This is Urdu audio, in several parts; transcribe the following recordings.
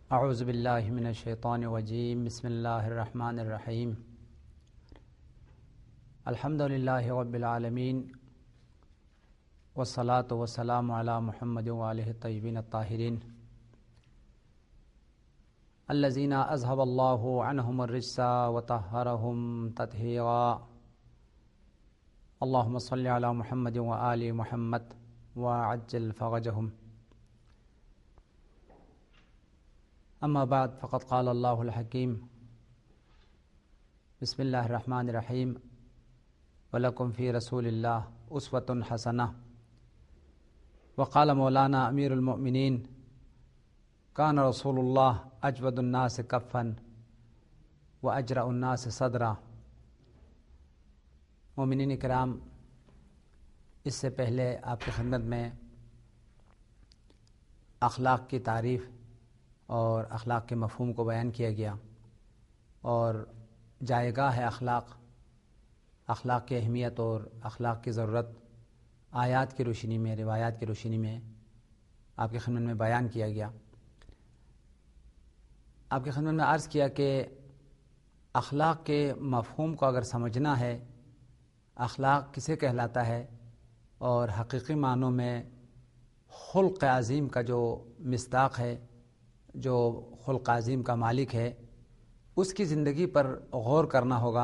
اعوذ باللہ من الشیطان الرجیم بسم اللہ الرحمن الرحیم الحمد للہ رب العالمین والصلاة والسلام علی محمد وآلہ الطیبین الطاہرین الذین اذهب اللہ عنہم الرجس وطہرہم تطہیرا اللہم صل علی محمد وآل محمد وعجل فرجہم. اما بعد فقد قال اللہ الحکیم بسم اللہ الرحمن الرحیم وَلَكُمْ فِي رَسُولِ اللَّهِ أُسْوَةٌ حَسَنَةٌ. وقال مولانا امیر المؤمنین کان رسول اللہ اجود الناس کفا واجرأ الناس صدرا. مومنین کرام، اس سے پہلے آپ کی خدمت میں اخلاق کی تعریف اور اخلاق کے مفہوم کو بیان کیا گیا اور جائے گاہ ہے اخلاق کی اہمیت اور اخلاق کی ضرورت آیات کی روشنی میں، روایات کی روشنی میں آپ کی خدمت میں بیان کیا گیا. آپ کی خدمت میں عرض کیا کہ اخلاق کے مفہوم کو اگر سمجھنا ہے، اخلاق کسے کہلاتا ہے اور حقیقی معنوں میں خلق عظیم کا جو مصداق ہے، جو خلق عظیم کا مالک ہے، اس کی زندگی پر غور کرنا ہوگا.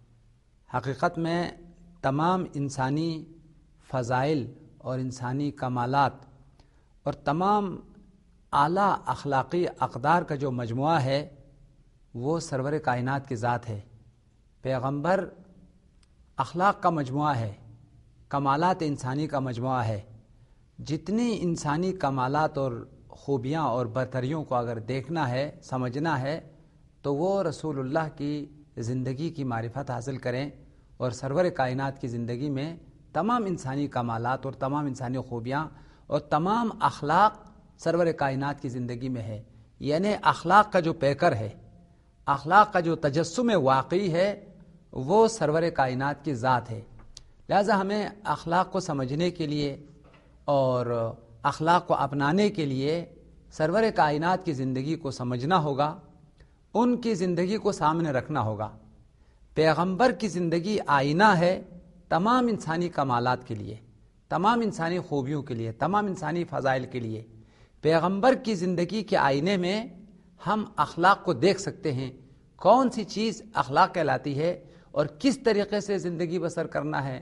حقیقت میں تمام انسانی فضائل اور انسانی کمالات اور تمام اعلیٰ اخلاقی اقدار کا جو مجموعہ ہے وہ سرور کائنات کی ذات ہے. پیغمبر اخلاق کا مجموعہ ہے، کمالات انسانی کا مجموعہ ہے. جتنی انسانی کمالات اور خوبیاں اور برتریوں کو اگر دیکھنا ہے، سمجھنا ہے، تو وہ رسول اللہ کی زندگی کی معرفت حاصل کریں اور سرور کائنات کی زندگی میں تمام انسانی کمالات اور تمام انسانی خوبیاں اور تمام اخلاق سرور کائنات کی زندگی میں ہے. یعنی اخلاق کا جو پیکر ہے، اخلاق کا جو تجسم واقعی ہے، وہ سرور کائنات کی ذات ہے. لہذا ہمیں اخلاق کو سمجھنے کے لیے اور اخلاق کو اپنانے کے لیے سرور کائنات کی زندگی کو سمجھنا ہوگا، ان کی زندگی کو سامنے رکھنا ہوگا. پیغمبر کی زندگی آئینہ ہے تمام انسانی کمالات کے لیے، تمام انسانی خوبیوں کے لیے، تمام انسانی فضائل کے لیے. پیغمبر کی زندگی کے آئینے میں ہم اخلاق کو دیکھ سکتے ہیں، کون سی چیز اخلاق کہلاتی ہے اور کس طریقے سے زندگی بسر کرنا ہے.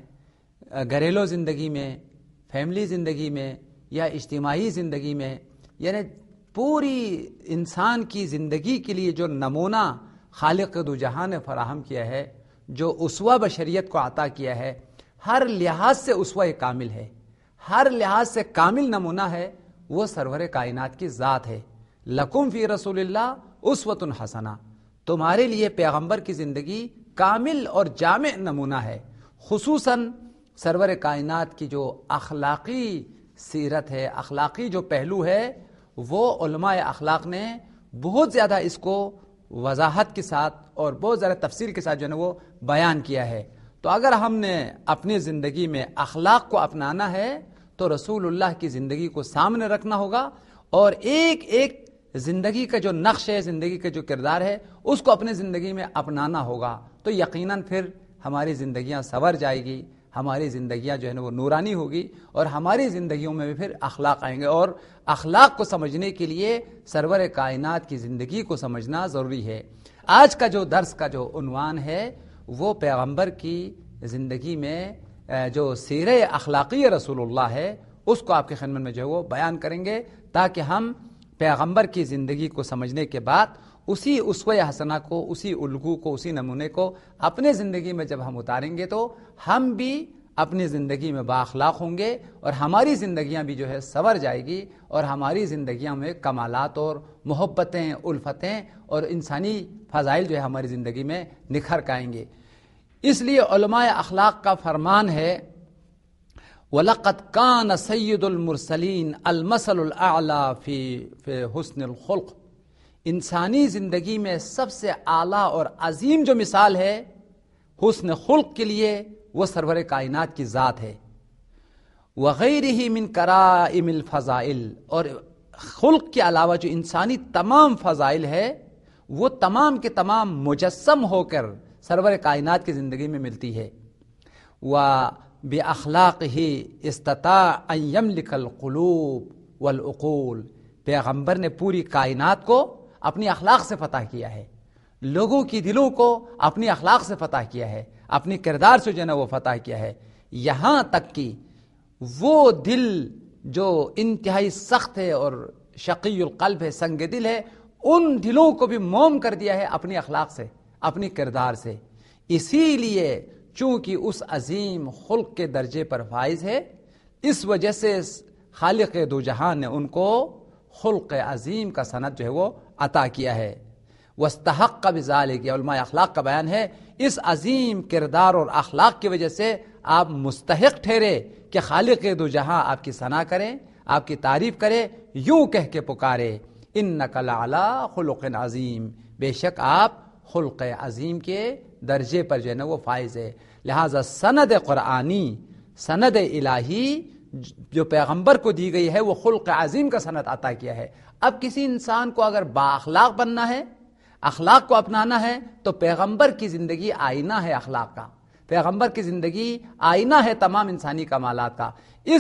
گھریلو زندگی میں، فیملی زندگی میں یا اجتماعی زندگی میں، یعنی پوری انسان کی زندگی کے لیے جو نمونہ خالق دو جہاں نے فراہم کیا ہے، جو اسوہ بشریت کو عطا کیا ہے، ہر لحاظ سے اسوہ کامل ہے، ہر لحاظ سے کامل نمونہ ہے، وہ سرور کائنات کی ذات ہے. لکم فی رسول اللہ اسوۃ حسنہ. تمہارے لیے پیغمبر کی زندگی کامل اور جامع نمونہ ہے. خصوصاً سرور کائنات کی جو اخلاقی سیرت ہے، اخلاقی جو پہلو ہے، وہ علماء اخلاق نے بہت زیادہ اس کو وضاحت کے ساتھ اور بہت زیادہ تفصیل کے ساتھ جو ہے وہ بیان کیا ہے. تو اگر ہم نے اپنی زندگی میں اخلاق کو اپنانا ہے تو رسول اللہ کی زندگی کو سامنے رکھنا ہوگا اور ایک ایک زندگی کا جو نقش ہے، زندگی کا جو کردار ہے، اس کو اپنے زندگی میں اپنانا ہوگا. تو یقیناً پھر ہماری زندگیاں سنور جائے گی، ہماری زندگیاں جو ہے نا وہ نورانی ہوگی اور ہماری زندگیوں میں بھی پھر اخلاق آئیں گے. اور اخلاق کو سمجھنے کے لیے سرور کائنات کی زندگی کو سمجھنا ضروری ہے. آج کا جو درس کا جو عنوان ہے وہ پیغمبر کی زندگی میں جو سیرہ اخلاقی رسول اللہ ہے اس کو آپ کی خدمت میں جو ہے وہ بیان کریں گے، تاکہ ہم پیغمبر کی زندگی کو سمجھنے کے بعد اسی اسوہ حسنہ کو، اسی الگو کو، اسی نمونے کو اپنے زندگی میں جب ہم اتاریں گے تو ہم بھی اپنی زندگی میں بااخلاق ہوں گے اور ہماری زندگیاں بھی جو ہے سنور جائے گی اور ہماری زندگیاں میں کمالات اور محبتیں، الفتیں اور انسانی فضائل جو ہے ہماری زندگی میں نکھر کے آئیں گے. اس لیے علماء اخلاق کا فرمان ہے وَلَقَدْ كَانَ سَيِّدُ الْمُرْسَلِينَ الْمَثَلُ الْأَعْلَى فِي حُسْنِ الْخُلْقِ. انسانی زندگی میں سب سے اعلیٰ اور عظیم جو مثال ہے حسن خلق کے لیے وہ سرور کائنات کی ذات ہے. وغیرہ من کرائم الفضائل، اور خلق کے علاوہ جو انسانی تمام فضائل ہے وہ تمام کے تمام مجسم ہو کر سرور کائنات کی زندگی میں ملتی ہے. وَبِأَخْلَاقِهِ اسْتَطَاعَ أَن يَمْلِكَ الْقُلُوبَ وَالْعُقُولَ. پیغمبر نے پوری کائنات کو اپنی اخلاق سے فتح کیا ہے، لوگوں کی دلوں کو اپنی اخلاق سے فتح کیا ہے، اپنی کردار سے جو ہے وہ فتح کیا ہے. یہاں تک کہ وہ دل جو انتہائی سخت ہے اور شقی القلب ہے، سنگ دل ہے، ان دلوں کو بھی موم کر دیا ہے اپنی اخلاق سے، اپنی کردار سے. اسی لیے چونکہ اس عظیم خلق کے درجے پر فائز ہے، اس وجہ سے خالق دو جہان نے ان کو خلق عظیم کا سند جو ہے وہ عطا کیا ہے. واستحق بذالک، علماء اخلاق کا بیان ہے اس عظیم کردار اور اخلاق کی وجہ سے آپ مستحق ٹھہرے کہ خالق دو جہاں آپ کی ثنا کریں، آپ کی تعریف کرے، یوں کہہ کے پکارے انک لعلی خلق عظیم، بے شک آپ خلق عظیم کے درجے پر جو ہے نا وہ فائز ہے. لہذا سند قرآنی، سند الہی جو پیغمبر کو دی گئی ہے وہ خلق عظیم کا سند عطا کیا ہے. اب کسی انسان کو اگر با اخلاق بننا ہے، اخلاق کو اپنانا ہے، تو پیغمبر کی زندگی آئینہ ہے اخلاق کا. پیغمبر کی زندگی آئینہ ہے تمام انسانی کمالات کا.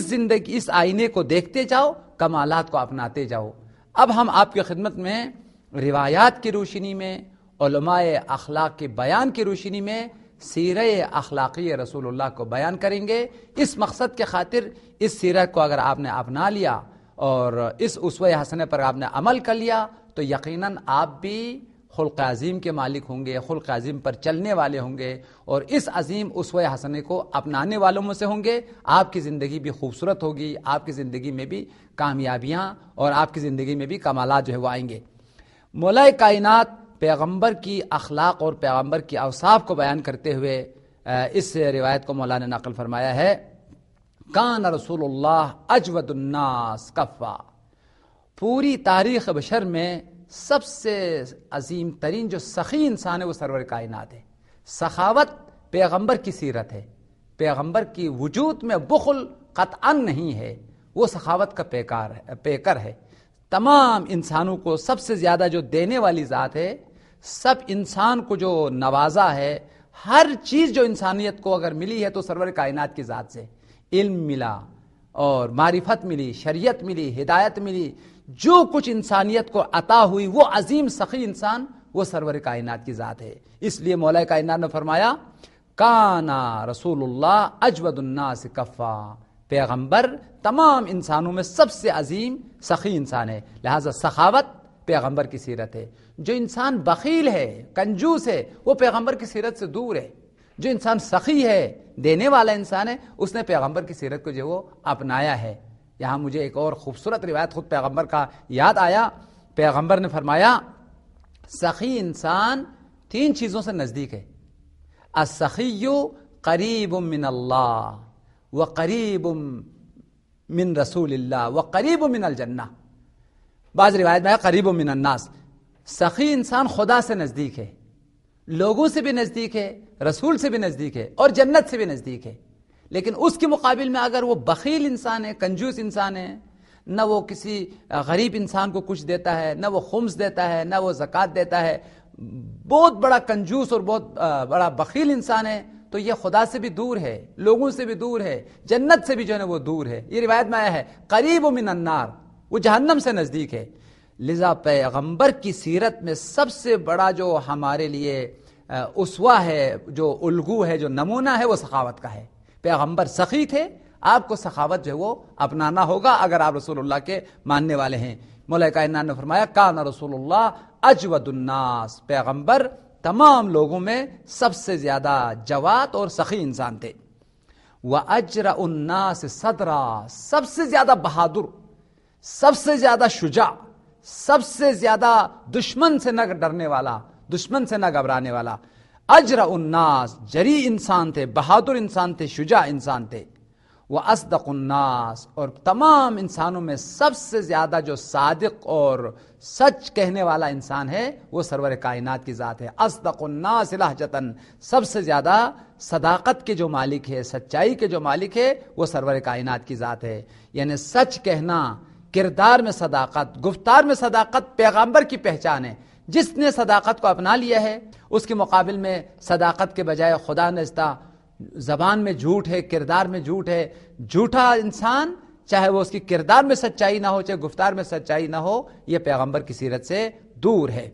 اس آئینے کو دیکھتے جاؤ، کمالات کو اپناتے جاؤ. اب ہم آپ کی خدمت میں روایات کی روشنی میں، علماء اخلاق کے بیان کی روشنی میں سیرہ اخلاقی رسول اللہ کو بیان کریں گے. اس مقصد کے خاطر اس سیرت کو اگر آپ نے اپنا لیا اور اس اسوہ حسنہ پر آپ نے عمل کر لیا تو یقیناً آپ بھی خلق عظیم کے مالک ہوں گے، خلق عظیم پر چلنے والے ہوں گے اور اس عظیم اسوہ حسنہ کو اپنانے والوں میں سے ہوں گے. آپ کی زندگی بھی خوبصورت ہوگی، آپ کی زندگی میں بھی کامیابیاں اور آپ کی زندگی میں بھی کمالات جو ہے وہ آئیں گے. مولا کائنات پیغمبر کی اخلاق اور پیغمبر کی اوصاف کو بیان کرتے ہوئے اس روایت کو مولا نے نقل فرمایا ہے، کان رسول اللہ اجود الناس کفا. پوری تاریخ بشر میں سب سے عظیم ترین جو سخی انسان ہے وہ سرور کائنات ہے. سخاوت پیغمبر کی سیرت ہے، پیغمبر کی وجود میں بخل قطعا نہیں ہے، وہ سخاوت کا پیکر ہے. تمام انسانوں کو سب سے زیادہ جو دینے والی ذات ہے، سب انسان کو جو نوازا ہے، ہر چیز جو انسانیت کو اگر ملی ہے تو سرور کائنات کی ذات سے. علم ملا اور معرفت ملی، شریعت ملی، ہدایت ملی، جو کچھ انسانیت کو عطا ہوئی وہ عظیم سخی انسان وہ سرور کائنات کی ذات ہے. اس لیے مولا کائنات نے فرمایا کانا رسول اللہ اجود الناس کفا، پیغمبر تمام انسانوں میں سب سے عظیم سخی انسان ہے. لہذا سخاوت پیغمبر کی سیرت ہے. جو انسان بخیل ہے، کنجوس ہے، وہ پیغمبر کی سیرت سے دور ہے. جو انسان سخی ہے، دینے والا انسان ہے، اس نے پیغمبر کی سیرت کو جو وہ اپنایا ہے. یہاں مجھے ایک اور خوبصورت روایت خود پیغمبر کا یاد آیا. پیغمبر نے فرمایا سخی انسان 3 چیزوں سے نزدیک ہے. السخی قریب من اللہ وقریب من رسول اللہ وقریب من الجنہ. بعض روایت میں ہے قریب من الناس. سخی انسان خدا سے نزدیک ہے، لوگوں سے بھی نزدیک ہے، رسول سے بھی نزدیک ہے اور جنت سے بھی نزدیک ہے. لیکن اس کے مقابل میں اگر وہ بخیل انسان ہے، کنجوس انسان ہے، نہ وہ کسی غریب انسان کو کچھ دیتا ہے، نہ وہ خمس دیتا ہے، نہ وہ زکوٰۃ دیتا ہے، بہت بڑا کنجوس اور بہت بڑا بخیل انسان ہے، تو یہ خدا سے بھی دور ہے، لوگوں سے بھی دور ہے، جنت سے بھی جو ہے وہ دور ہے. یہ روایت میں آیا ہے قریب من النار، وہ جہنم سے نزدیک ہے. لذا پیغمبر کی سیرت میں سب سے بڑا جو ہمارے لیے اسوہ ہے، جو الگو ہے، جو نمونہ ہے، وہ سخاوت کا ہے. پیغمبر سخی تھے، آپ کو سخاوت جو ہے وہ اپنانا ہوگا اگر آپ رسول اللہ کے ماننے والے ہیں. مولا کائنات نے فرمایا کان رسول اللہ اجود الناس، پیغمبر تمام لوگوں میں سب سے زیادہ جواد اور سخی انسان تھے. وَأَجْرَأُ النَّاسِ صَدْرًا، سب سے زیادہ بہادر، سب سے زیادہ شجاع، سب سے زیادہ دشمن سے نہ ڈرنے والا، دشمن سے نہ گھبرانے والا. اجرأ الناس، جری انسان تھے، بہادر انسان تھے، شجاع انسان تھے. وَأَصْدَقُ النَّاسِ، اور تمام انسانوں میں سب سے زیادہ جو صادق اور سچ کہنے والا انسان ہے وہ سرور کائنات کی ذات ہے. اصدق الناس لہجتاً، سب سے زیادہ صداقت کے جو مالک ہے، سچائی کے جو مالک ہے وہ سرور کائنات کی ذات ہے. یعنی سچ کہنا کردار میں صداقت، گفتار میں صداقت پیغمبر کی پہچان ہے۔ جس نے صداقت کو اپنا لیا ہے اس کے مقابل میں صداقت کے بجائے خدا نزدہ زبان میں جھوٹ ہے، کردار میں جھوٹ ہے۔ جھوٹا انسان چاہے وہ اس کی کردار میں سچائی نہ ہو، چاہے گفتار میں سچائی نہ ہو، یہ پیغمبر کی سیرت سے دور ہے۔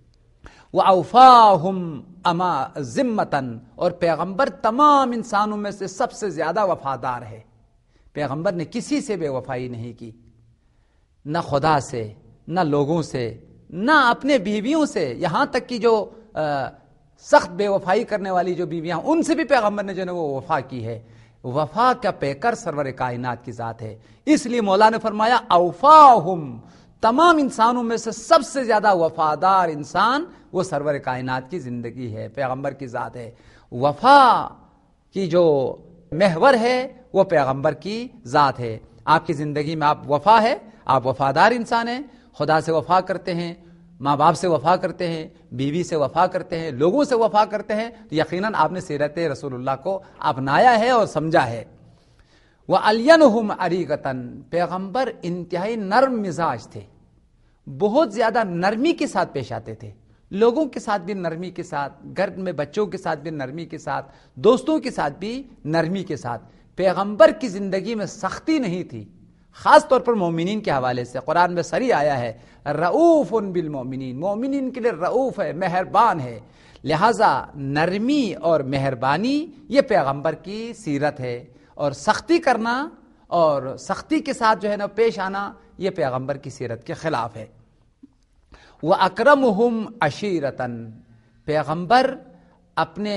وَأَوْفَاهُمْ ذِمَّةً، اور پیغمبر تمام انسانوں میں سے سب سے زیادہ وفادار ہے۔ پیغمبر نے کسی سے بے وفائی نہیں کی، نہ خدا سے، نہ لوگوں سے، نہ اپنے بیویوں سے، یہاں تک کہ جو سخت بے وفائی کرنے والی جو بیویاں ان سے بھی پیغمبر نے جو ہے وہ وفا کی ہے۔ وفا کا پیکر سرور کائنات کی ذات ہے، اس لیے مولا نے فرمایا اوفاہم، تمام انسانوں میں سے سب سے زیادہ وفادار انسان وہ سرور کائنات کی زندگی ہے، پیغمبر کی ذات ہے۔ وفا کی جو محور ہے وہ پیغمبر کی ذات ہے۔ آپ کی زندگی میں آپ وفا ہے، آپ وفادار انسان ہیں، خدا سے وفا کرتے ہیں، ماں باپ سے وفا کرتے ہیں، بیوی سے وفا کرتے ہیں، لوگوں سے وفا کرتے ہیں، تو یقیناً آپ نے سیرت رسول اللہ کو اپنایا ہے اور سمجھا ہے۔ وَأَلْيَنُهُمْ عَرِيقَةً، پیغمبر انتہائی نرم مزاج تھے، بہت زیادہ نرمی کے ساتھ پیش آتے تھے، لوگوں کے ساتھ بھی نرمی کے ساتھ، گھر میں بچوں کے ساتھ بھی نرمی کے ساتھ، دوستوں کے ساتھ بھی نرمی کے ساتھ۔ پیغمبر کی زندگی میں سختی نہیں تھی، خاص طور پر مومنین کے حوالے سے قرآن میں صریح آیا ہے رؤوف بالمؤمنین، مومنین کے لیے رؤوف ہے، مہربان ہے۔ لہذا نرمی اور مہربانی یہ پیغمبر کی سیرت ہے، اور سختی کرنا اور سختی کے ساتھ جو ہے نا پیش آنا یہ پیغمبر کی سیرت کے خلاف ہے۔ وَأَكْرَمُهُمْ عَشِيرَةً، پیغمبر اپنے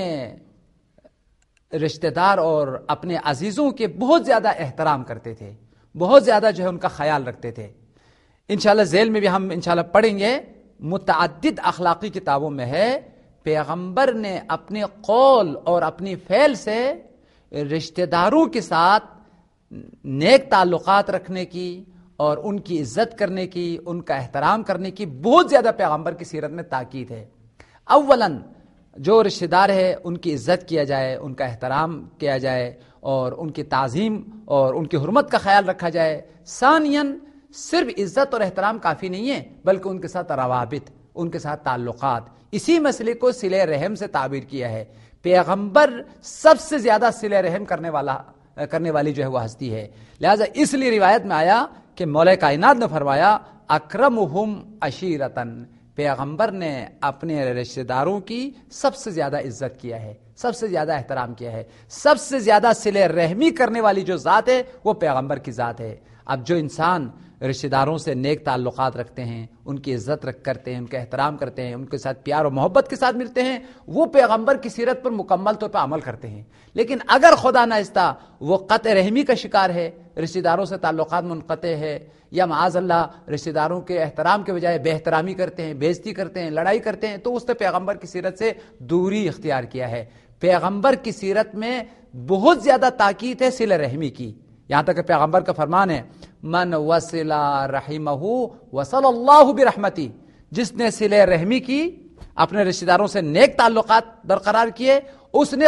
رشتہ دار اور اپنے عزیزوں کے بہت زیادہ احترام کرتے تھے، بہت زیادہ جو ہے ان کا خیال رکھتے تھے۔ انشاءاللہ ذیل میں بھی ہم انشاءاللہ پڑھیں گے، متعدد اخلاقی کتابوں میں ہے پیغمبر نے اپنے قول اور اپنی فعل سے رشتہ داروں کے ساتھ نیک تعلقات رکھنے کی اور ان کی عزت کرنے کی، ان کا احترام کرنے کی بہت زیادہ پیغمبر کی سیرت میں تاکید ہے۔ اولاً جو رشتہ دار ہے ان کی عزت کیا جائے، ان کا احترام کیا جائے اور ان کی تعظیم اور ان کی حرمت کا خیال رکھا جائے۔ ثانیاً صرف عزت اور احترام کافی نہیں ہے، بلکہ ان کے ساتھ روابط، ان کے ساتھ تعلقات، اسی مسئلے کو صلہ رحم سے تعبیر کیا ہے۔ پیغمبر سب سے زیادہ صلہ رحم کرنے والی جو ہے وہ ہستی ہے، لہذا اس لیے روایت میں آیا کہ مولا کائنات نے فرمایا اکرمہم عشیرتن، پیغمبر نے اپنے رشتہ داروں کی سب سے زیادہ عزت کیا ہے، سب سے زیادہ احترام کیا ہے، سب سے زیادہ صلہ رحمی کرنے والی جو ذات ہے وہ پیغمبر کی ذات ہے۔ اب جو انسان رشتہ داروں سے نیک تعلقات رکھتے ہیں، ان کی عزت کرتے ہیں، ان کا احترام کرتے ہیں، ان کے ساتھ پیار و محبت کے ساتھ ملتے ہیں، وہ پیغمبر کی سیرت پر مکمل طور پر عمل کرتے ہیں۔ لیکن اگر خدا نخواستہ وہ قطع رحمی کا شکار ہے، رشتہ داروں سے تعلقات منقطع ہے، یا معاذ اللہ رشتہ داروں کے احترام کے بجائے بے احترامی کرتے ہیں، بے عزتی کرتے ہیں، لڑائی کرتے ہیں، تو اس نے پیغمبر کی سیرت سے دوری اختیار کیا ہے۔ پیغمبر کی سیرت میں بہت زیادہ تاکید ہے صلہ رحمی کی، یہاں تک کہ پیغمبر کا فرمان ہے من وصل رحمہ وصل اللہ برحمتی، جس نے صلہ رحمی کی، اپنے رشتہ داروں سے نیک تعلقات برقرار کیے، اس نے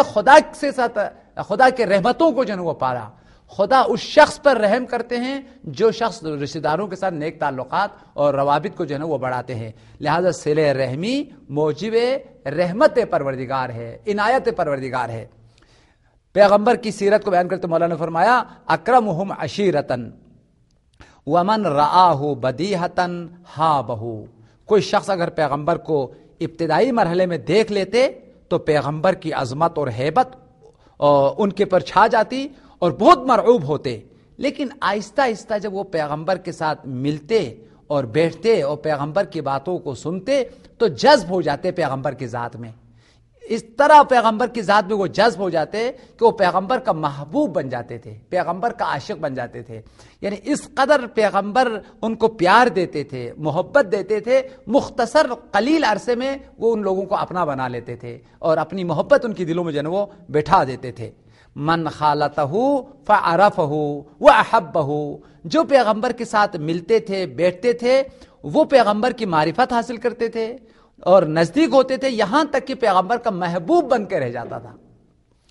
خدا کے رحمتوں کو جو ہے وہ پایا۔ خدا اس شخص پر رحم کرتے ہیں جو شخص رشتہ داروں کے ساتھ نیک تعلقات اور روابط کو جو ہے وہ بڑھاتے ہیں۔ لہذا صلہ رحمی موجب رحمت پروردگار ہے، عنایت پروردگار ہے۔ پیغمبر کی سیرت کو بیان کرتے مولانا نے فرمایا اکرمہم عشیرتن ومن رآہ بدیہتن ہابہ، کوئی شخص اگر پیغمبر کو ابتدائی مرحلے میں دیکھ لیتے تو پیغمبر کی عظمت اور ہیبت ان کے پر چھا جاتی اور بہت مرعوب ہوتے، لیکن آہستہ آہستہ جب وہ پیغمبر کے ساتھ ملتے اور بیٹھتے اور پیغمبر کی باتوں کو سنتے تو جذب ہو جاتے پیغمبر کی ذات میں، اس طرح پیغمبر کی ذات میں وہ جذب ہو جاتے کہ وہ پیغمبر کا محبوب بن جاتے تھے، پیغمبر کا عاشق بن جاتے تھے۔ یعنی اس قدر پیغمبر ان کو پیار دیتے تھے، محبت دیتے تھے، مختصر قلیل عرصے میں وہ ان لوگوں کو اپنا بنا لیتے تھے اور اپنی محبت ان کی دلوں میں جو ہے وہ بٹھا دیتے تھے۔ من خالتہ فعرفہ واحبہ، جو پیغمبر کے ساتھ ملتے تھے، بیٹھتے تھے، وہ پیغمبر کی معرفت حاصل کرتے تھے اور نزدیک ہوتے تھے، یہاں تک کہ پیغمبر کا محبوب بن کے رہ جاتا تھا۔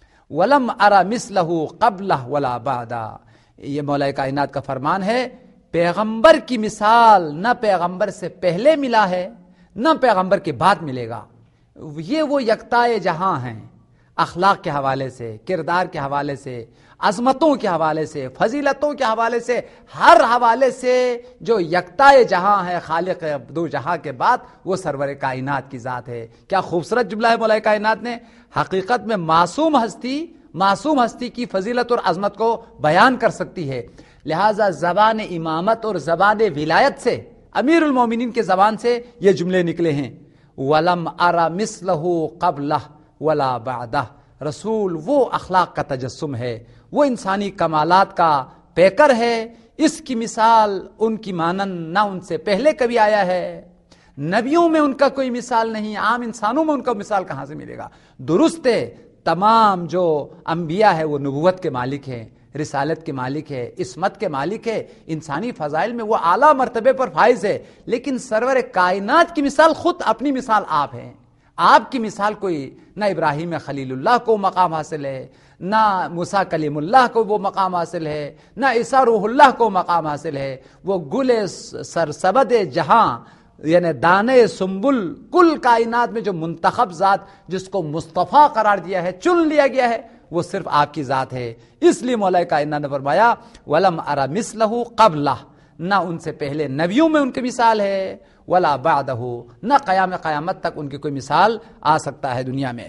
وَلَمْ أَرَ مِثْلَهُ قَبْلَهُ وَلَا بَعْدَهُ، یہ مولا کائنات کا فرمان ہے، پیغمبر کی مثال نہ پیغمبر سے پہلے ملا ہے نہ پیغمبر کے بعد ملے گا. یہ وہ یکتائے جہاں ہیں، اخلاق کے حوالے سے، کردار کے حوالے سے، عظمتوں کے حوالے سے، فضیلتوں کے حوالے سے، ہر حوالے سے جو یکتائے جہاں ہے، خالق دو جہاں کے بعد، وہ سرور کائنات کی ذات ہے. کیا خوبصورت جملہ ہے مولا کائنات نے. حقیقت میں معصوم ہستی کی فضیلت اور عظمت کو بیان کر سکتی ہے. لہذا زبان امامت اور زبان ولایت سے، امیر المومنین کے زبان سے یہ جملے نکلے ہیں. وَلَمْ أَرَ مِثْلَهُ قَبْلَهُ وَلَا بَعْدَهُ. رسول وہ اخلاق کا تجسم ہے، وہ انسانی کمالات کا پیکر ہے. اس کی مثال ان کی مانند نہ ان سے پہلے کبھی آیا ہے. نبیوں میں ان کا کوئی مثال نہیں، عام انسانوں میں ان کا مثال کہاں سے ملے گا. درست ہے، تمام جو انبیاء ہے وہ نبوت کے مالک ہیں، رسالت کے مالک ہے، عصمت کے مالک ہے، انسانی فضائل میں وہ اعلیٰ مرتبے پر فائز ہے. لیکن سرور کائنات کی مثال خود اپنی مثال آپ ہیں. آپ کی مثال کوئی نہ ابراہیم خلیل اللہ کو مقام حاصل ہے، نہ موسیٰ کلیم اللہ کو وہ مقام حاصل ہے، نہ عیسیٰ روح اللہ کو مقام حاصل ہے. وہ گل سرسبد جہاں یعنی دانے سنبل کل کائنات میں جو منتخب ذات جس کو مصطفیٰ قرار دیا ہے، چن لیا گیا ہے، وہ صرف آپ کی ذات ہے. اس لیے مولا کائنات نے فرمایا وَلَمْ أَرَ مِثْلَهُ قَبْلَهُ. نہ ان سے پہلے نبیوں میں ان کی مثال ہے، وَلَا بَعْدَهُ، نہ قیامت تک ان کی کوئی مثال آ سکتا ہے دنیا میں.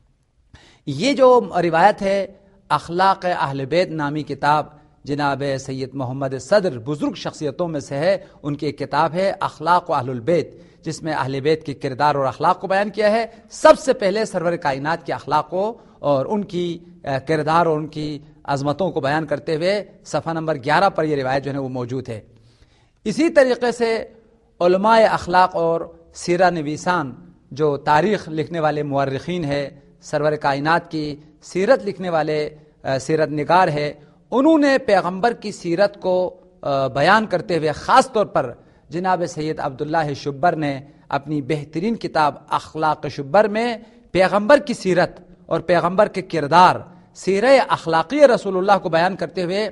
یہ جو روایت ہے اخلاق اہل بیت نامی کتاب جناب سید محمد صدر بزرگ شخصیتوں میں سے ہے. ان کی ایک کتاب ہے اخلاق و اہل البیت، جس میں اہل بیت کے کردار اور اخلاق کو بیان کیا ہے. سب سے پہلے سرور کائنات کے اخلاق کو اور ان کی کردار اور ان کی عظمتوں کو بیان کرتے ہوئے صفحہ نمبر 11 پر یہ روایت جو ہے وہ موجود ہے. اسی طریقے سے علماء اخلاق اور سیرہ نویسان جو تاریخ لکھنے والے مورخین ہے، سرور کائنات کی سیرت لکھنے والے سیرت نگار ہے، انہوں نے پیغمبر کی سیرت کو بیان کرتے ہوئے خاص طور پر جناب سید عبداللہ شبر نے اپنی بہترین کتاب اخلاق شبر میں پیغمبر کی سیرت اور پیغمبر کے کردار، سیرہ اخلاقی رسول اللہ کو بیان کرتے ہوئے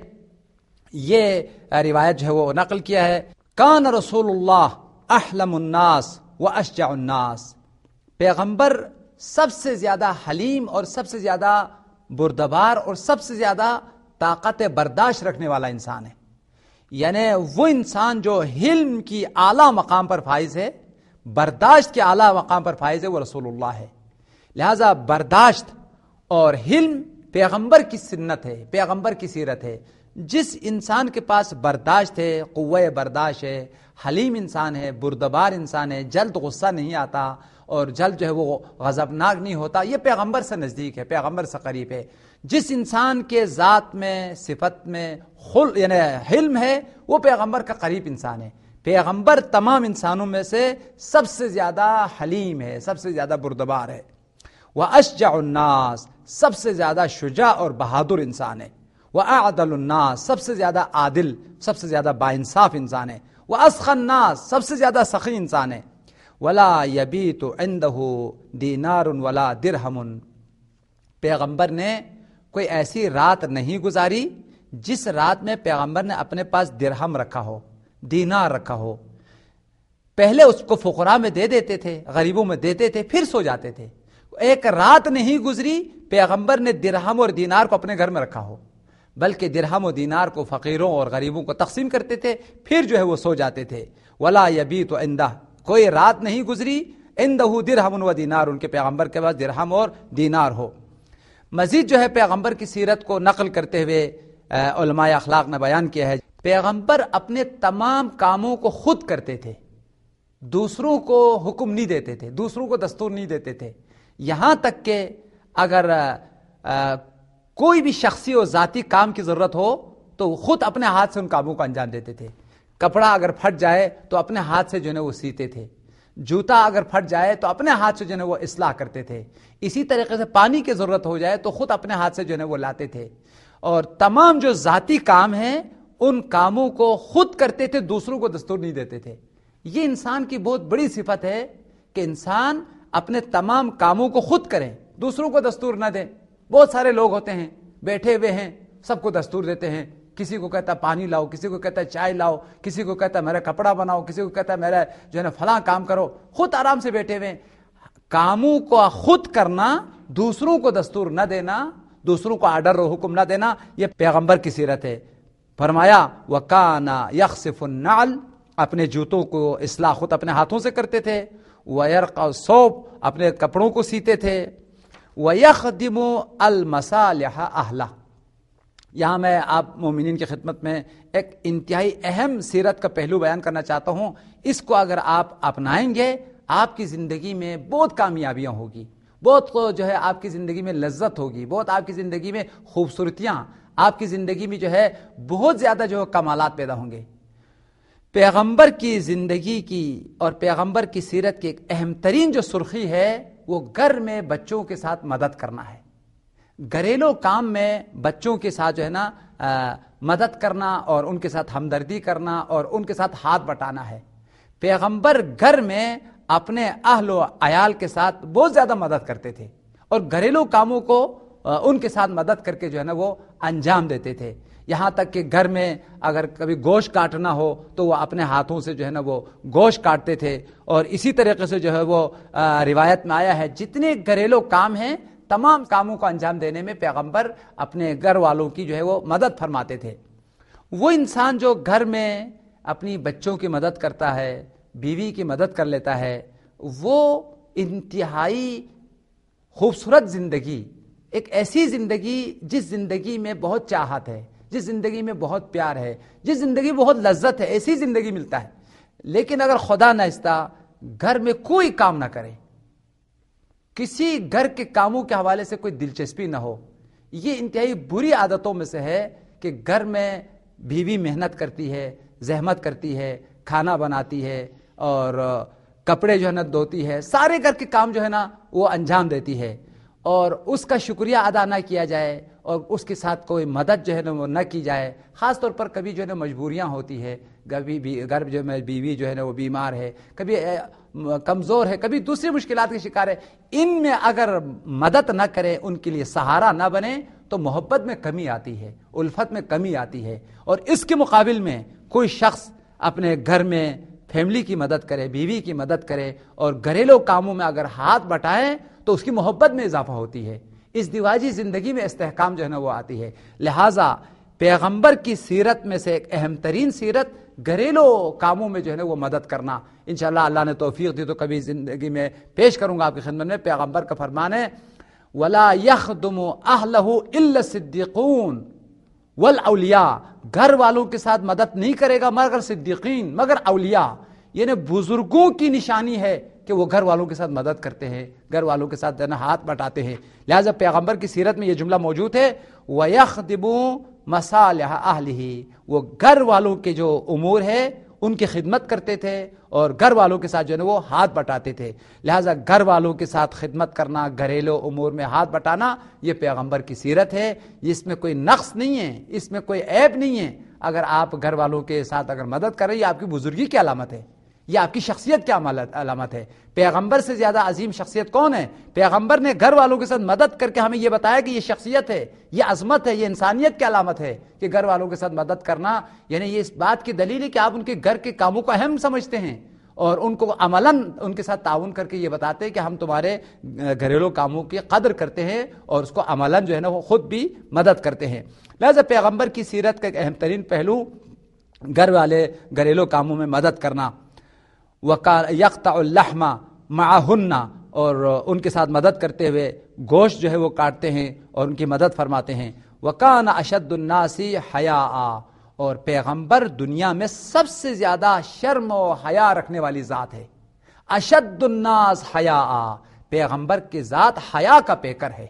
یہ روایت جو ہے وہ نقل کیا ہے. کان رسول اللہ احلم الناس و اشجع الناس. پیغمبر سب سے زیادہ حلیم اور سب سے زیادہ بردبار اور سب سے زیادہ طاقت برداشت رکھنے والا انسان ہے. یعنی وہ انسان جو حلم کی اعلیٰ مقام پر فائز ہے، برداشت کے اعلیٰ مقام پر فائز ہے، وہ رسول اللہ ہے. لہذا برداشت اور حلم پیغمبر کی سنت ہے، پیغمبر کی سیرت ہے. جس انسان کے پاس برداشت ہے، قوہ برداشت ہے، حلیم انسان ہے، بردبار انسان ہے، جلد غصہ نہیں آتا اور جلد جو ہے وہ غضبناک نہیں ہوتا، یہ پیغمبر سے نزدیک ہے، پیغمبر سے قریب ہے. جس انسان کے ذات میں، صفت میں یعنی حلم ہے، وہ پیغمبر کا قریب انسان ہے. پیغمبر تمام انسانوں میں سے سب سے زیادہ حلیم ہے، سب سے زیادہ بردبار ہے. وَأَشْجَعُ النَّاسِ، سب سے زیادہ شجاع اور بہادر انسان ہے. وَأَعْدَلُ النَّاسِ، سب سے زیادہ عادل، سب سے زیادہ باانصاف انسان ہے. وَأَسْخَى النَّاسِ، سب سے زیادہ سخی انسان ہے. وَلَا يَبِيتُ عِنْدَهُ دِينَارٌ وَلَا دِرْهَمٌ. پیغمبر نے کوئی ایسی رات نہیں گزاری جس رات میں پیغمبر نے اپنے پاس درہم رکھا ہو، دینار رکھا ہو. پہلے اس کو فقراء میں دے دیتے تھے، غریبوں میں دیتے تھے، پھر سو جاتے تھے. ایک رات نہیں گزری پیغمبر نے درہم اور دینار کو اپنے گھر میں رکھا ہو، بلکہ درہم و دینار کو فقیروں اور غریبوں کو تقسیم کرتے تھے، پھر جو ہے وہ سو جاتے تھے. ولا یبیت عندہ، کوئی رات نہیں گزری عندہ درہم و دینار، ان کے پیغمبر کے پاس درہم اور دینار ہو. مزید جو ہے پیغمبر کی سیرت کو نقل کرتے ہوئے علماء اخلاق نے بیان کیا ہے، پیغمبر اپنے تمام کاموں کو خود کرتے تھے، دوسروں کو حکم نہیں دیتے تھے، دوسروں کو دستور نہیں دیتے تھے. یہاں تک کہ اگر کوئی بھی شخصی اور ذاتی کام کی ضرورت ہو تو خود اپنے ہاتھ سے ان کاموں کو انجام دیتے تھے. کپڑا اگر پھٹ جائے تو اپنے ہاتھ سے جو ہے وہ سیتے تھے، جوتا اگر پھٹ جائے تو اپنے ہاتھ سے جو ہے وہ اصلاح کرتے تھے. اسی طریقے سے پانی کی ضرورت ہو جائے تو خود اپنے ہاتھ سے جو ہے وہ لاتے تھے. اور تمام جو ذاتی کام ہیں ان کاموں کو خود کرتے تھے، دوسروں کو دستور نہیں دیتے تھے. یہ انسان کی بہت بڑی صفت ہے کہ انسان اپنے تمام کاموں کو خود کریں، دوسروں کو دستور نہ دیں. بہت سارے لوگ ہوتے ہیں بیٹھے ہوئے ہیں، سب کو دستور دیتے ہیں، کسی کو کہتا ہے پانی لاؤ، کسی کو کہتا ہے چائے لاؤ، کسی کو کہتا ہے میرا کپڑا بناؤ، کسی کو کہتا ہے میرا جو ہے نا فلاں کام کرو، خود آرام سے بیٹھے ہوئے. کاموں کو خود کرنا، دوسروں کو دستور نہ دینا، دوسروں کو آرڈر و حکم نہ دینا، یہ پیغمبر کی سیرت ہے. فرمایا وَكَانَ يَخْصِفُ النَّعْلَ، اپنے جوتوں کو اصلاح خود اپنے ہاتھوں سے کرتے تھے. وَيَرْقَعُ الثَّوْبَ، اپنے کپڑوں کو سیتے تھے. وَيَخْدِمُ الْمَصَالِحَ أَهْلَهَ. یہاں میں آپ مومنین کی خدمت میں ایک انتہائی اہم سیرت کا پہلو بیان کرنا چاہتا ہوں. اس کو اگر آپ اپنائیں گے آپ کی زندگی میں بہت کامیابیاں ہوگی، بہت جو ہے آپ کی زندگی میں لذت ہوگی، بہت آپ کی زندگی میں خوبصورتیاں، آپ کی زندگی میں جو ہے بہت زیادہ جو کمالات پیدا ہوں گے. پیغمبر کی زندگی کی اور پیغمبر کی سیرت کی ایک اہم ترین جو سرخی ہے وہ گھر میں بچوں کے ساتھ مدد کرنا ہے. گھریلو کام میں بچوں کے ساتھ جو ہے نا مدد کرنا اور ان کے ساتھ ہمدردی کرنا اور ان کے ساتھ ہاتھ بٹانا ہے. پیغمبر گھر میں اپنے اہل و عیال کے ساتھ بہت زیادہ مدد کرتے تھے اور گھریلو کاموں کو ان کے ساتھ مدد کر کے جو ہے نا وہ انجام دیتے تھے. یہاں تک کہ گھر میں اگر کبھی گوشت کاٹنا ہو تو وہ اپنے ہاتھوں سے جو ہے نا وہ گوشت کاٹتے تھے. اور اسی طریقے سے جو ہے وہ روایت میں آیا ہے جتنے گھریلو کام ہیں تمام کاموں کو انجام دینے میں پیغمبر اپنے گھر والوں کی جو ہے وہ مدد فرماتے تھے. وہ انسان جو گھر میں اپنی بچوں کی مدد کرتا ہے، بیوی کی مدد کر لیتا ہے، وہ انتہائی خوبصورت زندگی، ایک ایسی زندگی جس زندگی میں بہت چاہت ہے، جس زندگی میں بہت پیار ہے، جس زندگی میں بہت لذت ہے، ایسی زندگی ملتا ہے. لیکن اگر خدا نخواستہ گھر میں کوئی کام نہ کرے، کسی گھر کے کاموں کے حوالے سے کوئی دلچسپی نہ ہو، یہ انتہائی بری عادتوں میں سے ہے کہ گھر میں بیوی محنت کرتی ہے، زحمت کرتی ہے، کھانا بناتی ہے اور کپڑے جو ہے نا دھوتی ہے، سارے گھر کے کام جو ہے نا وہ انجام دیتی ہے، اور اس کا شکریہ ادا نہ کیا جائے اور اس کے ساتھ کوئی مدد جو ہے نا وہ نہ کی جائے. خاص طور پر کبھی جو ہے نا مجبوریاں ہوتی ہے، گھر جو ہے بیوی جو ہے نا وہ بیمار ہے، کبھی کمزور ہے، کبھی دوسری مشکلات کے شکار ہے. ان میں اگر مدد نہ کرے، ان کے لیے سہارا نہ بنے تو محبت میں کمی آتی ہے، الفت میں کمی آتی ہے. اور اس کے مقابل میں کوئی شخص اپنے گھر میں فیملی کی مدد کرے، بیوی کی مدد کرے اور گھریلو کاموں میں اگر ہاتھ بٹائے تو اس کی محبت میں اضافہ ہوتی ہے، اس دیواجی زندگی میں استحکام جو ہے نا وہ آتی ہے. لہٰذا پیغمبر کی سیرت میں سے ایک اہم ترین سیرت گھریلو کاموں میں جو ہے نا وہ مدد کرنا. انشاءاللہ اللہ نے توفیق دی تو کبھی زندگی میں پیش کروں گا آپ کی خدمت میں. پیغمبر کا فرمان ہے وَلَا يَخْدُمُ أَهْلَهُ إِلَّا الصِّدِّيقُونَ وَالْأَوْلِيَاءُ، گھر والوں کے ساتھ مدد نہیں کرے گا مگر صدیقین، مگر اولیاء. یعنی بزرگوں کی نشانی ہے کہ وہ گھر والوں کے ساتھ مدد کرتے ہیں، گھر والوں کے ساتھ ہاتھ بٹاتے ہیں. لہٰذا پیغمبر کی سیرت میں یہ جملہ موجود ہے وَيَخْدِمُ مَصَالِحَ أَهْلِهِ، وہ گھر والوں کے جو امور ہے ان کی خدمت کرتے تھے اور گھر والوں کے ساتھ جو ہے وہ ہاتھ بٹاتے تھے. لہٰذا گھر والوں کے ساتھ خدمت کرنا، گھریلو امور میں ہاتھ بٹانا، یہ پیغمبر کی سیرت ہے. اس میں کوئی نقص نہیں ہے، اس میں کوئی عیب نہیں ہے. اگر آپ گھر والوں کے ساتھ اگر مدد کریں، یہ آپ کی بزرگی کی علامت ہے، یہ آپ کی شخصیت کی علامت ہے. پیغمبر سے زیادہ عظیم شخصیت کون ہے؟ پیغمبر نے گھر والوں کے ساتھ مدد کر کے ہمیں یہ بتایا کہ یہ شخصیت ہے، یہ عظمت ہے، یہ انسانیت کی علامت ہے کہ گھر والوں کے ساتھ مدد کرنا. یعنی یہ اس بات کی دلیل ہے کہ آپ ان کے گھر کے کاموں کو اہم سمجھتے ہیں اور ان کو عملاً ان کے ساتھ تعاون کر کے یہ بتاتے ہیں کہ ہم تمہارے گھریلو کاموں کی قدر کرتے ہیں اور اس کو عملاً جو ہے نا وہ خود بھی مدد کرتے ہیں. لہذا پیغمبر کی سیرت کا ایک اہم ترین پہلو گھر والے گھریلو کاموں میں مدد کرنا. يَقْطَعُ اللَّحْمَ مَعَهُنَّ، اور ان کے ساتھ مدد کرتے ہوئے گوشت جو ہے وہ کاٹتے ہیں اور ان کی مدد فرماتے ہیں. وَكَانَ أَشَدُّ النَّاسِ حَيَاءً، اور پیغمبر دنیا میں سب سے زیادہ شرم و حیا رکھنے والی ذات ہے. اشد الناس حیاء، پیغمبر کی ذات حیا کا پیکر ہے.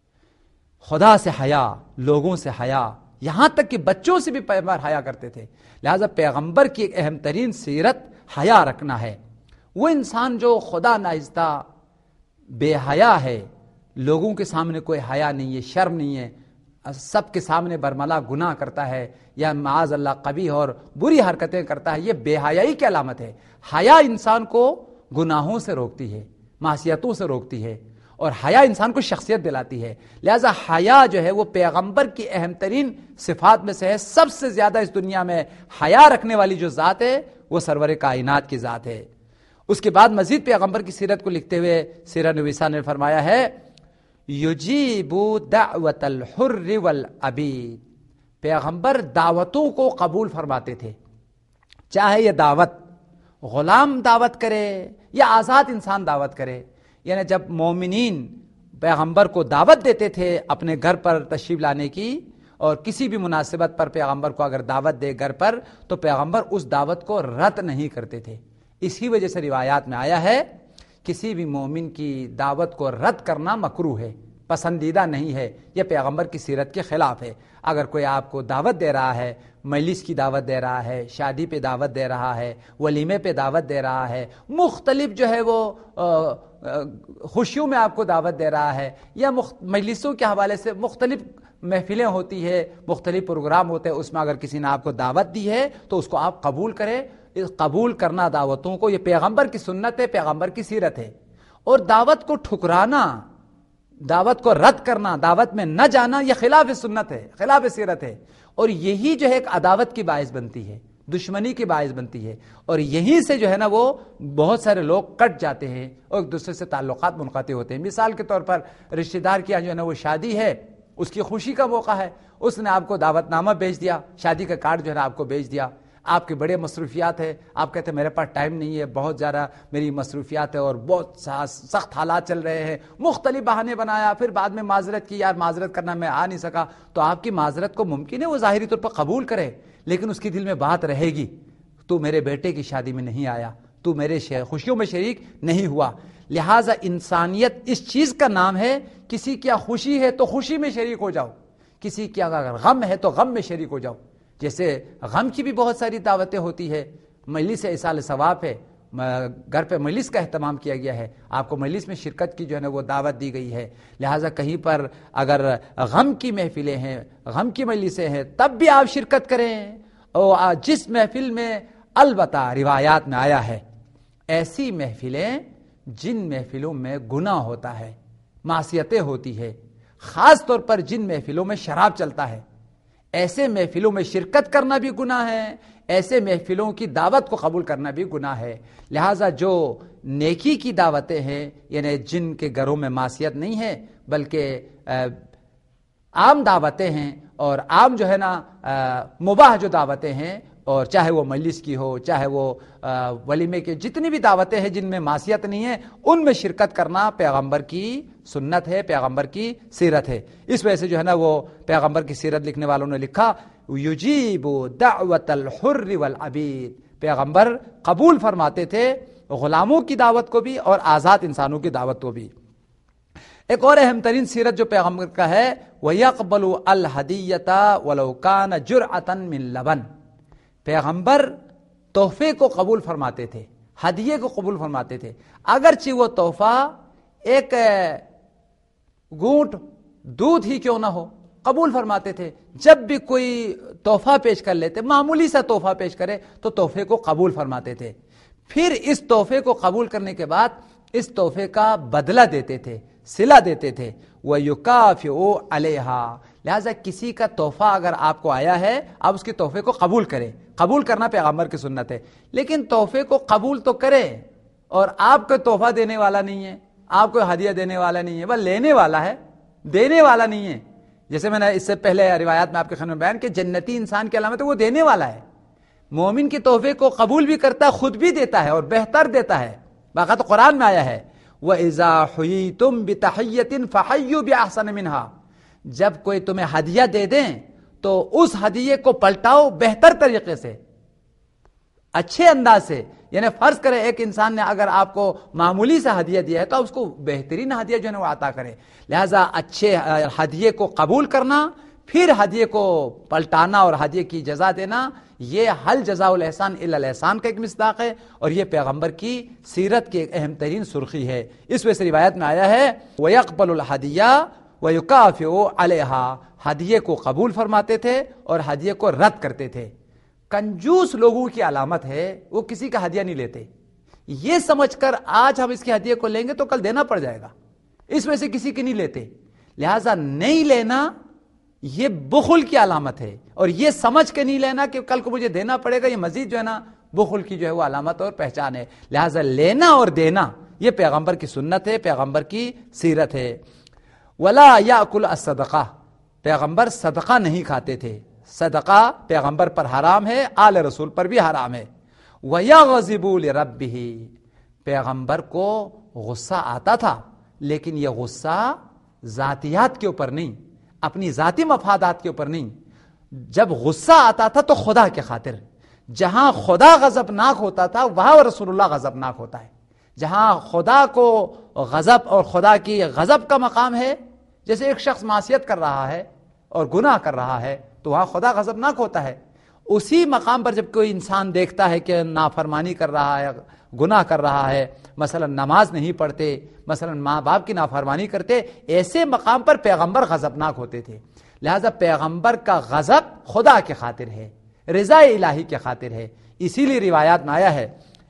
خدا سے حیا، لوگوں سے حیا، یہاں تک کہ بچوں سے بھی پیغمبر حیا کرتے تھے. لہذا پیغمبر کی ایک اہم ترین سیرت حیا رکھنا ہے. وہ انسان جو خدا نخواستہ بے حیا ہے، لوگوں کے سامنے کوئی حیا نہیں ہے، شرم نہیں ہے، سب کے سامنے برملا گناہ کرتا ہے یا معاذ اللہ قبیح اور بری حرکتیں کرتا ہے، یہ بے حیائی کی علامت ہے. حیا انسان کو گناہوں سے روکتی ہے، معصیتوں سے روکتی ہے اور حیا انسان کو شخصیت دلاتی ہے. لہذا حیا جو ہے وہ پیغمبر کی اہم ترین صفات میں سے ہے. سب سے زیادہ اس دنیا میں حیا رکھنے والی جو ذات ہے وہ سرور کائنات کی ذات ہے. اس کے بعد مزید پیغمبر کی سیرت کو لکھتے ہوئے سیرہ نویسہ نے فرمایا ہے یجیب دعوت الحر والعبید. پیغمبر دعوتوں کو قبول فرماتے تھے، چاہے یہ دعوت غلام دعوت کرے یا آزاد انسان دعوت کرے. یعنی جب مومنین پیغمبر کو دعوت دیتے تھے اپنے گھر پر تشریف لانے کی، اور کسی بھی مناسبت پر پیغمبر کو اگر دعوت دے گھر پر، تو پیغمبر اس دعوت کو رد نہیں کرتے تھے. اسی وجہ سے روایات میں آیا ہے کسی بھی مومن کی دعوت کو رد کرنا مکروہ ہے، پسندیدہ نہیں ہے، یہ پیغمبر کی سیرت کے خلاف ہے. اگر کوئی آپ کو دعوت دے رہا ہے، مجلس کی دعوت دے رہا ہے، شادی پہ دعوت دے رہا ہے، ولیمے پہ دعوت دے رہا ہے، مختلف جو ہے وہ خوشیوں میں آپ کو دعوت دے رہا ہے، یا مجلسوں کے حوالے سے مختلف محفلیں ہوتی ہے، مختلف پروگرام ہوتے ہیں، اس میں اگر کسی نے آپ کو دعوت دی ہے تو اس کو آپ قبول کریں. قبول کرنا دعوتوں کو یہ پیغمبر کی سنت ہے، پیغمبر کی سیرت ہے. اور دعوت کو ٹھکرانا، دعوت کو رد کرنا، دعوت میں نہ جانا، یہ خلاف سنت ہے، خلاف سیرت ہے. اور یہی جو ہے ایک عداوت کی باعث بنتی ہے، دشمنی کی باعث بنتی ہے. اور یہیں سے جو ہے نا وہ بہت سارے لوگ کٹ جاتے ہیں اور ایک دوسرے سے تعلقات منقطع ہوتے ہیں. مثال کے طور پر رشتہ دار کی جو ہے نا وہ شادی ہے، اس کی خوشی کا موقع ہے، اس نے آپ کو دعوت نامہ بھیج دیا، شادی کا کارڈ جو ہے نا آپ کو بھیج دیا. آپ کے بڑے مصروفیات ہے، آپ کہتے ہیں میرے پاس ٹائم نہیں ہے، بہت زیادہ میری مصروفیات ہے اور بہت سخت حالات چل رہے ہیں، مختلف بہانے بنایا، پھر بعد میں معذرت کی، یار معذرت کرنا میں آ نہیں سکا. تو آپ کی معذرت کو ممکن ہے وہ ظاہری طور پر قبول کرے، لیکن اس کی دل میں بات رہے گی، تو میرے بیٹے کی شادی میں نہیں آیا، تو میرے خوشیوں میں شریک نہیں ہوا. لہٰذا انسانیت اس چیز کا نام ہے، کسی کی خوشی ہے تو خوشی میں شریک ہو جاؤ، کسی کی اگر غم ہے تو غم میں شریک ہو جاؤ. جیسے غم کی بھی بہت ساری دعوتیں ہوتی ہے، مجلس ایصال ثواب ہے، گھر پہ مجلس کا اہتمام کیا گیا ہے، آپ کو مجلس میں شرکت کی جو ہے نا وہ دعوت دی گئی ہے. لہٰذا کہیں پر اگر غم کی محفلیں ہیں، غم کی مجلسیں ہیں، تب بھی آپ شرکت کریں. اور جس محفل میں البتہ روایات میں آیا ہے ایسی محفلیں جن محفلوں میں گناہ ہوتا ہے، معصیتیں ہوتی ہے، خاص طور پر جن محفلوں میں شراب چلتا ہے، ایسے محفلوں میں شرکت کرنا بھی گناہ ہے، ایسے محفلوں کی دعوت کو قبول کرنا بھی گناہ ہے. لہٰذا جو نیکی کی دعوتیں ہیں، یعنی جن کے گھروں میں معصیت نہیں ہے بلکہ عام دعوتیں ہیں، اور عام جو ہے نا مباح جو دعوتیں ہیں، اور چاہے وہ مجلس کی ہو، چاہے وہ ولیمے کے، جتنی بھی دعوتیں ہیں جن میں معصیت نہیں ہے، ان میں شرکت کرنا پیغمبر کی سنت ہے، پیغمبر کی سیرت ہے. اس وجہ سے جو ہے نا وہ پیغمبر کی سیرت لکھنے والوں نے لکھا یجیب دعوت الحر والعبید. پیغمبر قبول فرماتے تھے غلاموں کی دعوت کو بھی اور آزاد انسانوں کی دعوت کو بھی. ایک اور اہم ترین سیرت جو پیغمبر کا ہے وَيَقْبَلُ الْهَدِيَّةَ وَلَوْ كَانَ جُرْعَةً مِّن لَبَنٍ. پیغمبر تحفے کو قبول فرماتے تھے، ہدیے کو قبول فرماتے تھے، اگرچہ وہ تحفہ ایک گھونٹ دودھ ہی کیوں نہ ہو، قبول فرماتے تھے. جب بھی کوئی تحفہ پیش کر لیتے، معمولی سا تحفہ پیش کرے، تو تحفے کو قبول فرماتے تھے. پھر اس تحفے کو قبول کرنے کے بعد اس تحفے کا بدلہ دیتے تھے، صلہ دیتے تھے. وَيُكَافِئُ عَلَيْهَا. لہذا کسی کا تحفہ اگر آپ کو آیا ہے، آپ اس کے تحفے کو قبول کریں. قبول کرنا پیغمبر کی سنت ہے، لیکن تحفے کو قبول تو کریں، اور آپ کو تحفہ دینے والا نہیں ہے، آپ کو ہدیہ دینے والا نہیں ہے، بس لینے والا ہے، دینے والا نہیں ہے. جیسے میں نے اس سے پہلے روایات میں آپ کے خیال میں بیان کہ جنتی انسان کی علامت ہے وہ دینے والا ہے. مومن کے تحفے کو قبول بھی کرتا ہے، خود بھی دیتا ہے اور بہتر دیتا ہے. باقاعدہ قرآن میں آیا ہے وَإِذَا حُيِّيتُم بِتَحِيَّةٍ فَحَيُّوا بِأَحْسَنَ مِنْهَا. جب کوئی تمہیں ہدیہ دے دیں تو اس ہدیے کو پلٹاؤ بہتر طریقے سے، اچھے انداز سے. یعنی فرض کرے ایک انسان نے اگر آپ کو معمولی سا ہدیہ دیا ہے تو اس کو بہترین ہدیہ جو ہے وہ عطا کرے. لہذا اچھے ہدیے کو قبول کرنا، پھر ہدیے کو پلٹانا اور ہدیے کی جزا دینا، یہ حل جزاء الاحسان الا الاحسان کا ایک مصداق ہے، اور یہ پیغمبر کی سیرت کی ایک اہم ترین سرخی ہے. اس وجہ سے روایت میں آیا ہے وَيَقْبَلُ الْهَدِيَّةَ وَيُكَافِئُ عَلَيْهَا. ہدیے کو قبول فرماتے تھے اور ہدیے کو رد کرتے تھے. کنجوس لوگوں کی علامت ہے وہ کسی کا ہدیہ نہیں لیتے، یہ سمجھ کر آج ہم اس کے ہدیے کو لیں گے تو کل دینا پڑ جائے گا. اس وجہ سے کسی کی نہیں لیتے. لہذا نہیں لینا یہ بخل کی علامت ہے, اور یہ سمجھ کے نہیں لینا کہ کل کو مجھے دینا پڑے گا, یہ مزید جو ہے نا بخل کی جو ہے وہ علامت اور پہچان ہے. لہذا لینا اور دینا یہ پیغمبر کی سنت ہے, پیغمبر کی سیرت ہے. ولا یاکل الصدقہ, پیغمبر صدقہ نہیں کھاتے تھے, صدقہ پیغمبر پر حرام ہے, آل رسول پر بھی حرام ہے. وَيَغْضِبُ لِرَبِّهِ, پیغمبر کو غصہ آتا تھا, لیکن یہ غصہ ذاتیات کے اوپر نہیں, اپنی ذاتی مفادات کے اوپر نہیں. جب غصہ آتا تھا تو خدا کے خاطر, جہاں خدا غضبناک ہوتا تھا وہاں رسول اللہ غضبناک ہوتا ہے. جہاں خدا کو غضب اور خدا کی غضب کا مقام ہے, جیسے ایک شخص معصیت کر رہا ہے اور گناہ کر رہا ہے تو وہاں خدا غضبناک ہوتا ہے. اسی مقام پر جب کوئی انسان دیکھتا ہے کہ نافرمانی کر رہا ہے, گناہ کر رہا ہے, مثلا نماز نہیں پڑھتے, مثلا ماں باپ کی نافرمانی کرتے, ایسے مقام پر پیغمبر غضبناک ہوتے تھے. لہذا پیغمبر کا غضب خدا کے خاطر ہے, رضا الہی کے خاطر ہے. اسی لیے روایات میں آیا ہے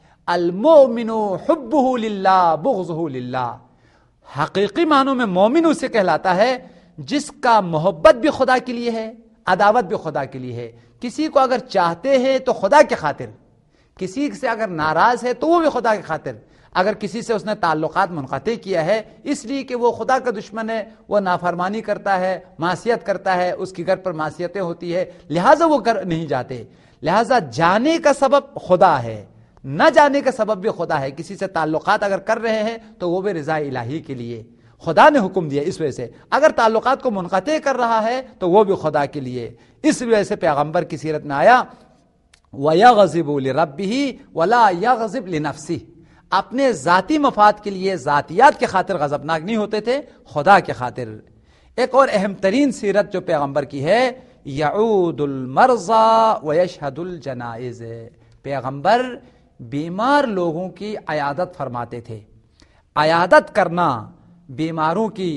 المؤمن حبہ للہ بغضہ للہ, حقیقی معنوں میں مومن اسے کہلاتا ہے جس کا محبت بھی خدا کے لیے ہے, عداوت بھی خدا کے لیے ہے. کسی کو اگر چاہتے ہیں تو خدا کے خاطر, کسی سے اگر ناراض ہے تو وہ بھی خدا کے خاطر. اگر کسی سے اس نے تعلقات منقطع کیا ہے اس لیے کہ وہ خدا کا دشمن ہے, وہ نافرمانی کرتا ہے, معصیت کرتا ہے, اس کی گھر پر معصیتیں ہوتی ہے, لہٰذا وہ گھر نہیں جاتے. لہٰذا جانے کا سبب خدا ہے, نہ جانے کا سبب بھی خدا ہے. کسی سے تعلقات اگر کر رہے ہیں تو وہ بھی رضا الہی کے لیے, خدا نے حکم دیا. اس وجہ سے اگر تعلقات کو منقطع کر رہا ہے تو وہ بھی خدا کے لیے. اس وجہ سے پیغمبر کی سیرت میں آیا وَيَغْضِبُ لِرَبِّهِ وَلَا يَغْضِبْ لِنَفْسِهِ, اپنے ذاتی مفاد کے لیے, ذاتیات کے خاطر غضبناک نہیں ہوتے تھے, خدا کے خاطر. ایک اور اہم ترین سیرت جو پیغمبر کی ہے یعود المرضى ويشهد الجنائز, پیغمبر بیمار لوگوں کی عیادت فرماتے تھے. عیادت کرنا, بیماروں کی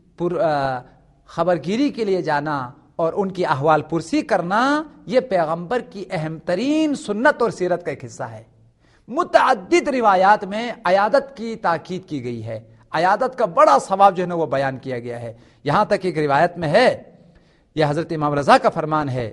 خبرگیری کے لیے جانا اور ان کی احوال پرسی کرنا, یہ پیغمبر کی اہم ترین سنت اور سیرت کا ایک حصہ ہے. متعدد روایات میں عیادت کی تاکید کی گئی ہے, عیادت کا بڑا ثواب جو ہے نا وہ بیان کیا گیا ہے. یہاں تک ایک روایت میں ہے, یہ حضرت امام رضا کا فرمان ہے,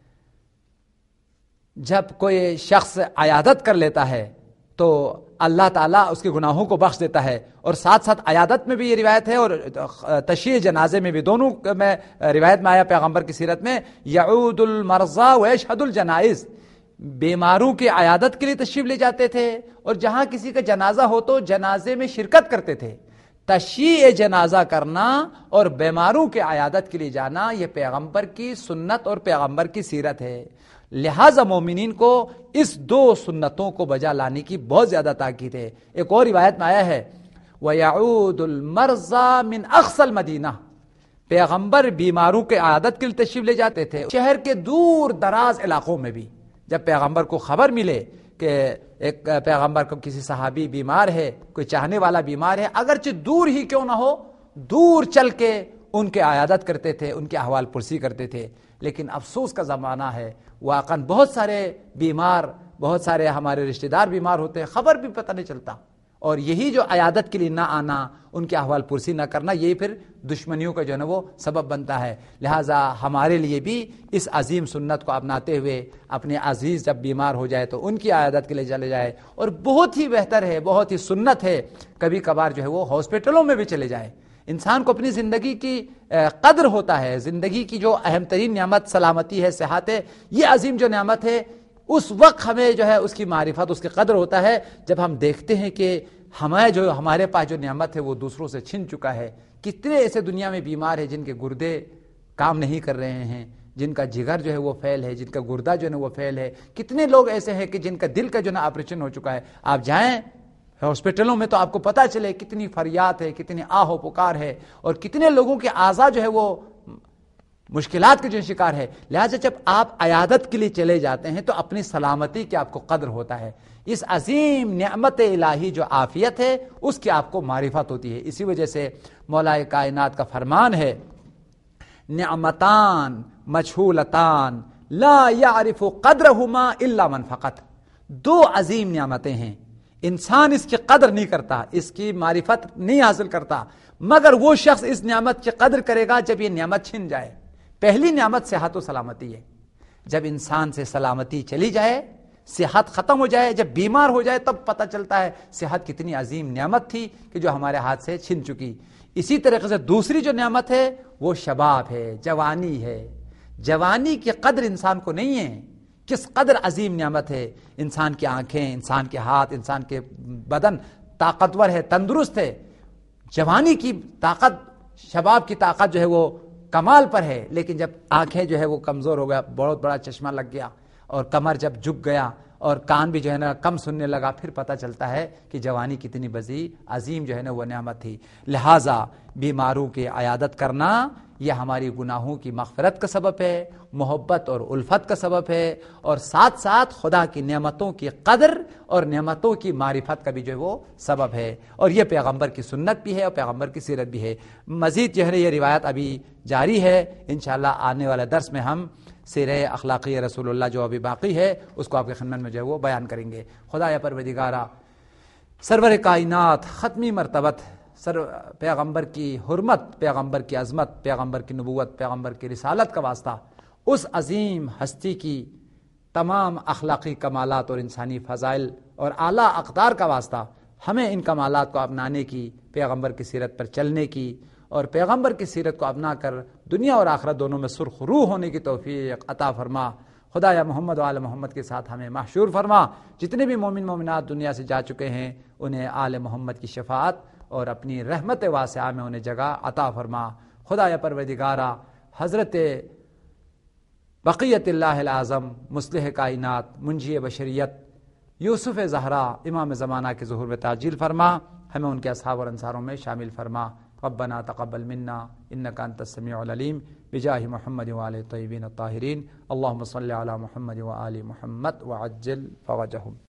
جب کوئی شخص عیادت کر لیتا ہے تو اللہ تعالیٰ اس کے گناہوں کو بخش دیتا ہے. اور ساتھ ساتھ عیادت میں بھی یہ روایت ہے اور تشییع جنازے میں بھی, دونوں میں روایت میں آیا پیغمبر کی سیرت میں یعود المرضى ويشهد الجنائز, بیماروں کی عیادت کے لیے تشریف لے جاتے تھے اور جہاں کسی کا جنازہ ہو تو جنازے میں شرکت کرتے تھے. تشییع جنازہ کرنا اور بیماروں کی عیادت کے لیے جانا یہ پیغمبر کی سنت اور پیغمبر کی سیرت ہے. لہذا مومنین کو اس دو سنتوں کو بجا لانے کی بہت زیادہ تاکید ہے. ایک اور روایت میں آیا ہے وَيَعُودُ الْمَرْضَى مِنْ أَقْصَى الْمَدِينَةِ, پیغمبر بیماروں کے عیادت کے لیے تشریف لے جاتے تھے شہر کے دور دراز علاقوں میں بھی. جب پیغمبر کو خبر ملے کہ ایک پیغمبر کو کسی صحابی بیمار ہے, کوئی چاہنے والا بیمار ہے, اگرچہ دور ہی کیوں نہ ہو, دور چل کے ان کے عیادت کرتے تھے, ان کے احوال پرسی کرتے تھے. لیکن افسوس کا زمانہ ہے, واقعاً بہت سارے بیمار, بہت سارے ہمارے رشتہ دار بیمار ہوتے ہیں, خبر بھی پتہ نہیں چلتا. اور یہی جو عیادت کے لیے نہ آنا, ان کے احوال پرسی نہ کرنا, یہی پھر دشمنیوں کا جو ہے نا وہ سبب بنتا ہے. لہٰذا ہمارے لیے بھی اس عظیم سنت کو اپناتے ہوئے اپنے عزیز جب بیمار ہو جائے تو ان کی عیادت کے لیے چلے جائے. اور بہت ہی بہتر ہے, بہت ہی سنت ہے, کبھی کبھار جو ہے وہ ہاسپٹلوں میں بھی چلے جائے. انسان کو اپنی زندگی کی قدر ہوتا ہے, زندگی کی جو اہم ترین نعمت سلامتی ہے, صحت ہے, یہ عظیم جو نعمت ہے, اس وقت ہمیں جو ہے اس کی معرفت, اس کی قدر ہوتا ہے جب ہم دیکھتے ہیں کہ ہمارے پاس جو نعمت ہے وہ دوسروں سے چھن چکا ہے. کتنے ایسے دنیا میں بیمار ہیں جن کے گردے کام نہیں کر رہے ہیں, جن کا جگر جو ہے وہ فیل ہے, جن کا گردہ جو ہے وہ فیل ہے. کتنے لوگ ایسے ہیں کہ جن کا دل کا جو ہے آپریشن ہو چکا ہے. آپ جائیں ہاسپٹلوں میں تو آپ کو پتہ چلے کتنی فریاد ہے, کتنی آہ و پکار ہے, اور کتنے لوگوں کے اعضاء جو ہے وہ مشکلات کے جو شکار ہے. لہٰذا جب آپ عیادت کے لیے چلے جاتے ہیں تو اپنی سلامتی کی آپ کو قدر ہوتا ہے. اس عظیم نعمت الہی جو عافیت ہے اس کی آپ کو معرفت ہوتی ہے. اسی وجہ سے مولا کائنات کا فرمان ہے نعمتان مجھولتان لا یعرف قدرہما الا من فقط. دو عظیم نعمتیں ہیں, انسان اس کی قدر نہیں کرتا، اس کی معرفت نہیں حاصل کرتا، مگر وہ شخص اس نعمت کی قدر کرے گا جب یہ نعمت چھن جائے۔ پہلی نعمت صحت و سلامتی ہے، جب انسان سے سلامتی چلی جائے، صحت ختم ہو جائے، جب بیمار ہو جائے، تب پتہ چلتا ہے صحت کتنی عظیم نعمت تھی کہ جو ہمارے ہاتھ سے چھن چکی۔ اسی طریقے سے دوسری جو نعمت ہے وہ شباب ہے، جوانی ہے۔ جوانی کی قدر انسان کو نہیں ہے، کس قدر عظیم نعمت ہے۔ انسان کی آنکھیں، انسان کے ہاتھ، انسان کے بدن طاقتور ہے، تندرست ہے۔ جوانی کی طاقت، شباب کی طاقت جو ہے وہ کمال پر ہے، لیکن جب آنکھیں جو ہے وہ کمزور ہو گیا، بہت بڑا چشمہ لگ گیا، اور کمر جب جھک گیا اور کان بھی جو ہے نا کم سننے لگا، پھر پتہ چلتا ہے کہ جوانی کتنی بڑی عظیم جو ہے نا وہ نعمت تھی۔ لہٰذا بیماروں کی عیادت کرنا یہ ہماری گناہوں کی مغفرت کا سبب ہے، محبت اور الفت کا سبب ہے، اور ساتھ ساتھ خدا کی نعمتوں کی قدر اور نعمتوں کی معرفت کا بھی جو ہے وہ سبب ہے، اور یہ پیغمبر کی سنت بھی ہے اور پیغمبر کی سیرت بھی ہے۔ مزید جو ہے یہ روایت ابھی جاری ہے، انشاءاللہ آنے والے درس میں ہم سیرہ اخلاقی رسول اللہ جو ابھی باقی ہے اس کو آپ کے خدمت میں جو ہے وہ بیان کریں گے۔ خدایا پروردگارا، سرور کائنات، ختمی مرتبت پیغمبر کی حرمت، پیغمبر کی عظمت، پیغمبر کی نبوت، پیغمبر کی رسالت کا واسطہ، اس عظیم ہستی کی تمام اخلاقی کمالات اور انسانی فضائل اور اعلیٰ اقدار کا واسطہ ہمیں ان کمالات کو اپنانے کی، پیغمبر کی سیرت پر چلنے کی، اور پیغمبر کی سیرت کو اپنا کر دنیا اور آخرت دونوں میں سرخ روح ہونے کی توفیق عطا فرما۔ خدایا محمد و آل محمد کے ساتھ ہمیں محشور فرما۔ جتنے بھی مومن مومنات دنیا سے جا چکے ہیں انہیں آل محمد کی شفاعت اور اپنی رحمت واسعہ میں انہیں جگہ عطا فرما۔ خدایا پروردگارا، حضرت بقیت اللہ العظم، مصلح کائنات، منجی بشریت، یوسف زہرا امام زمانہ کے ظہور میں تعجیل فرما، ہمیں ان کے اصحاب اور انصاروں میں شامل فرما۔ ربنا تقبل منا انك انت السميع العليم بجاه محمد وآل الطيبين الطاهرين اللهم صل على محمد وآل محمد وعجل فرجهم۔